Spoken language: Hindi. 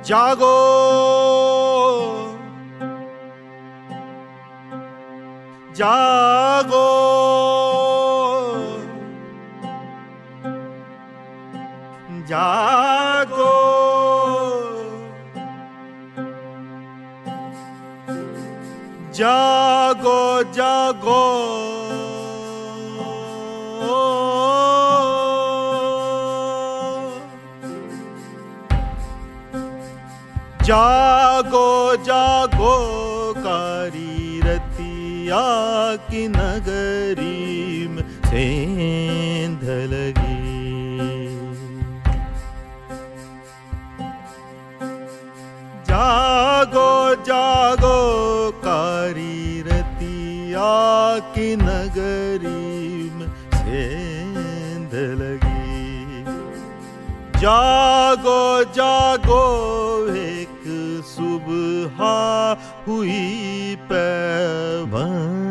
जागो जागो जागो जागो जागो जागो जागो कारी रतिया की नगरी में सेंध लगी। जागो जागो कारी रतिया की नगरी में सेंध लगी। जागो जागो एक सुबह हुई पैबंद